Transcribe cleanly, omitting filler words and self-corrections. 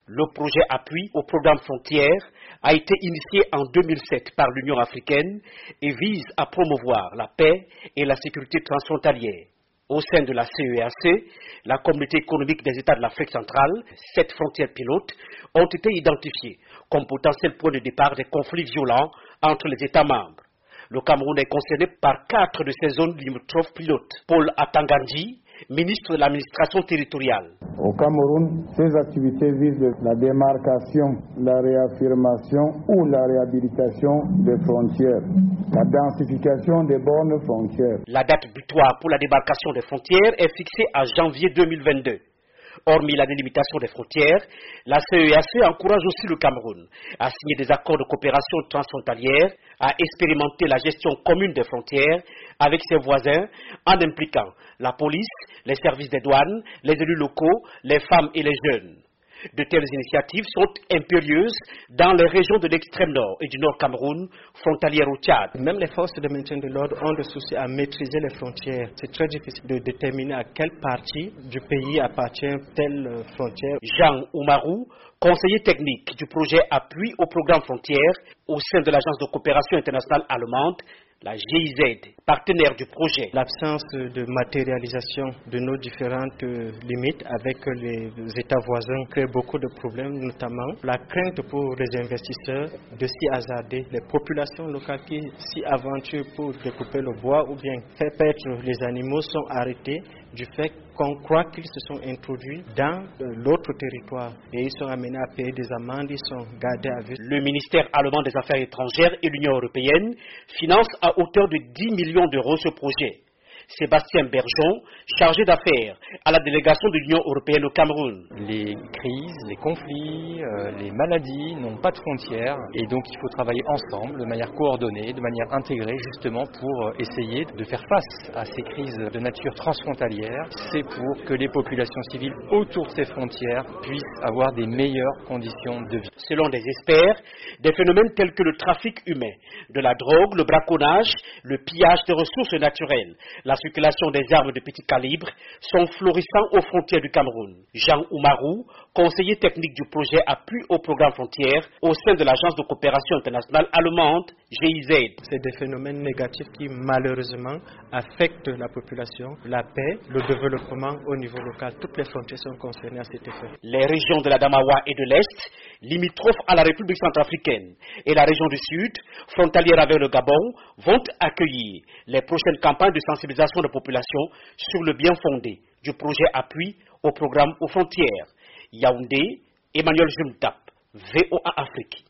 Le projet appui au programme Frontières a été initié en 2007 par l'Union africaine et vise à promouvoir la paix et la sécurité transfrontalière. Au sein de la CEAC, la communauté économique des États de l'Afrique centrale, 7 frontières pilotes ont été identifiées comme potentiel point de départ des conflits violents entre les États membres. Le Cameroun est concerné par 4 de ces zones limitrophes pilotes. Paul Atangandji, ministre de l'administration territoriale. Au Cameroun, ces activités visent la démarcation, la réaffirmation ou la réhabilitation des frontières, la densification des bornes frontières. La date butoir pour la démarcation des frontières est fixée à janvier 2022. Hormis la délimitation des frontières, la CEAC encourage aussi le Cameroun à signer des accords de coopération transfrontalière, à expérimenter la gestion commune des frontières avec ses voisins en impliquant la police, les services des douanes, les élus locaux, les femmes et les jeunes. De telles initiatives sont impérieuses dans les régions de l'extrême nord et du nord Cameroun, frontalières au Tchad. Même les forces de maintien de l'ordre ont des soucis à maîtriser les frontières. C'est très difficile de déterminer à quelle partie du pays appartient telle frontière. Jean Oumarou, conseiller technique du projet Appui au programme Frontières au sein de l'Agence de coopération internationale allemande, la GIZ, partenaire du projet. L'absence de matérialisation de nos différentes limites avec les États voisins crée beaucoup de problèmes, notamment la crainte pour les investisseurs de s'y hasarder. Les populations locales qui s'y aventurent pour découper le bois ou bien faire paître les animaux sont arrêtés du fait qu'on croit qu'ils se sont introduits dans l'autre territoire et ils sont amenés à payer des amendes, ils sont gardés à vue. Le ministère allemand des Affaires étrangères et l'Union européenne financent à hauteur de 10 millions d'euros ce projet. Sébastien Bergeon, chargé d'affaires à la délégation de l'Union européenne au Cameroun. Les crises, les conflits, les maladies n'ont pas de frontières et donc il faut travailler ensemble, de manière coordonnée, de manière intégrée justement pour essayer de faire face à ces crises de nature transfrontalière. C'est pour que les populations civiles autour de ces frontières puissent avoir des meilleures conditions de vie. Selon des experts, des phénomènes tels que le trafic humain, de la drogue, le braconnage, le pillage des ressources naturelles, la circulation des armes de petit calibre sont florissants aux frontières du Cameroun. Jean Oumarou, conseiller technique du projet Appui au programme Frontières au sein de l'Agence de coopération internationale allemande, GIZ. C'est des phénomènes négatifs qui malheureusement affectent la population, la paix, le développement au niveau local. Toutes les frontières sont concernées à cet effet. Les régions de la Damawa et de l'Est, limitrophes à la République centrafricaine, et la région du Sud, frontalière avec le Gabon, vont accueillir les prochaines campagnes de sensibilisation de la population sur le bien fondé du projet Appui au programme aux frontières. Yaoundé, Emmanuel Jumtap, VOA Afrique.